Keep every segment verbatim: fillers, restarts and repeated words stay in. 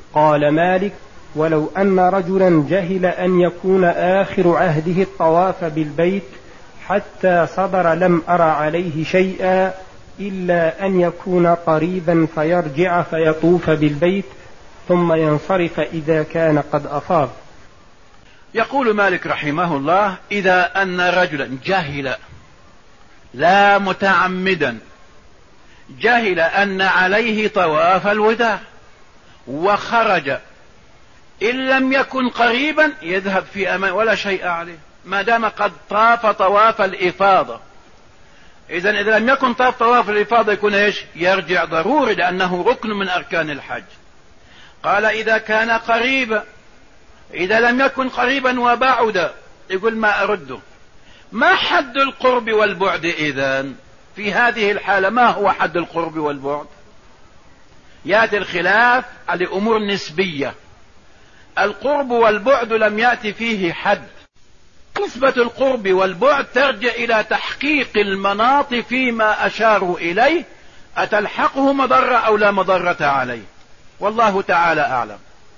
قال مالك: ولو أن رجلا جهل أن يكون آخر عهده الطواف بالبيت حتى صبر لم أر عليه شيئا إلا أن يكون قريبا فيرجع فيطوف بالبيت ثم ينصرف إذا كان قد أفاض. يقول مالك رحمه الله: إذا أن رجلا جهل، لا متعمدا، جهل أن عليه طواف الوداع وخرج، إن لم يكن قريبا يذهب في أمان ولا شيء عليه ما دام قد طاف طواف الإفاضة. إذن إذا لم يكن طاف طواف الإفاضة يكون إيش؟ يرجع ضروري، لأنه ركن من أركان الحج. قال: إذا كان قريبا. إذا لم يكن قريبا وبعد يقول: ما أرده. ما حد القرب والبعد إذن في هذه الحالة؟ ما هو حد القرب والبعد؟ يأتي الخلاف على أمور نسبية. القرب والبعد لم يأتي فيه حد. نسبة القرب والبعد ترجع إلى تحقيق المناط فيما أشاروا إليه، أتلحقه مضرة أو لا مضرة عليه، والله تعالى أعلم.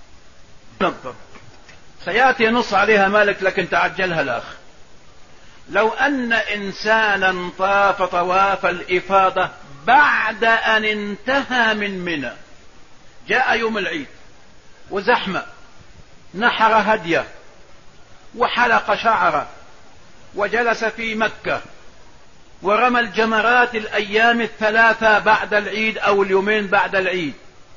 سيأتي نص عليها مالك لكن تعجلها الأخ. لو أن إنسانا طاف طواف الإفاضة بعد أن انتهى من منى، جاء يوم العيد وزحمة، نحر هديه وحلق شعره وجلس في مكة ورمى الجمرات الأيام الثلاثة بعد العيد أو اليومين بعد العيد،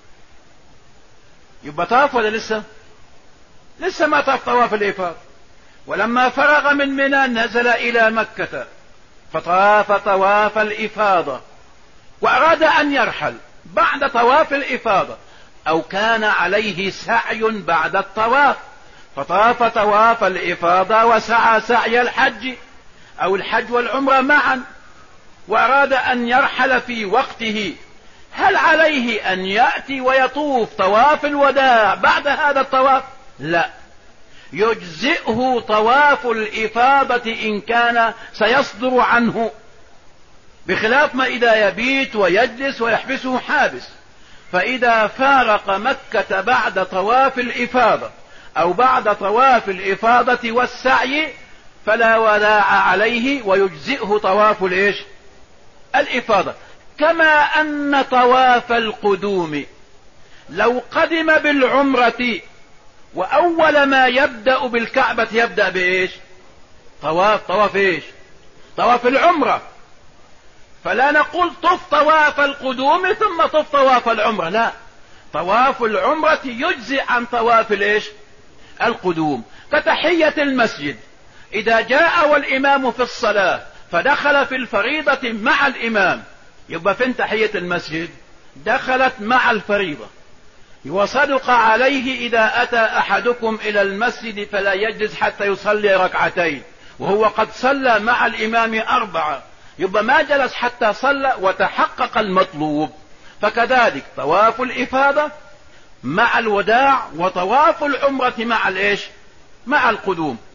يبقى طاف ولا لسه؟ لسه ما طاف طواف الإفاضة. ولما فرغ من منى نزل إلى مكة فطاف طواف الإفاضة وأراد أن يرحل بعد طواف الإفاضة، أو كان عليه سعي بعد الطواف فطاف طواف الإفاضة وسعى سعي الحج أو الحج والعمرة معا، وأراد أن يرحل في وقته، هل عليه أن يأتي ويطوف طواف الوداع بعد هذا الطواف؟ لا، يجزئه طواف الإفاضة إن كان سيصدر عنه، بخلاف ما إذا يبيت ويجلس ويحبسه حابس. فإذا فارق مكة بعد طواف الإفاضة أو بعد طواف الإفاضة والسعي فلا وداع عليه ويجزئه طواف الإيش؟ الإفاضة. كما أن طواف القدوم لو قدم بالعمرة وأول ما يبدأ بالكعبة يبدأ بإيش؟ طواف طواف إيش؟ طواف العمرة. فلا نقول طف طواف القدوم ثم طف طواف العمرة، لا، طواف العمرة يجزئ عن طواف الإيش؟ القدوم. كتحية المسجد، إذا جاء والإمام في الصلاة فدخل في الفريضة مع الإمام، يبقى فين تحية المسجد؟ دخلت مع الفريضة. وصدق عليه إذا أتى أحدكم إلى المسجد فلا يجلس حتى يصلي ركعتين وهو قد صلى مع الإمام أربعة، يبقى ما جلس حتى صلى وتحقق المطلوب. فكذلك طواف الإفاضة مع الوداع وطواف العمرة مع الإيش؟ مع القدوم.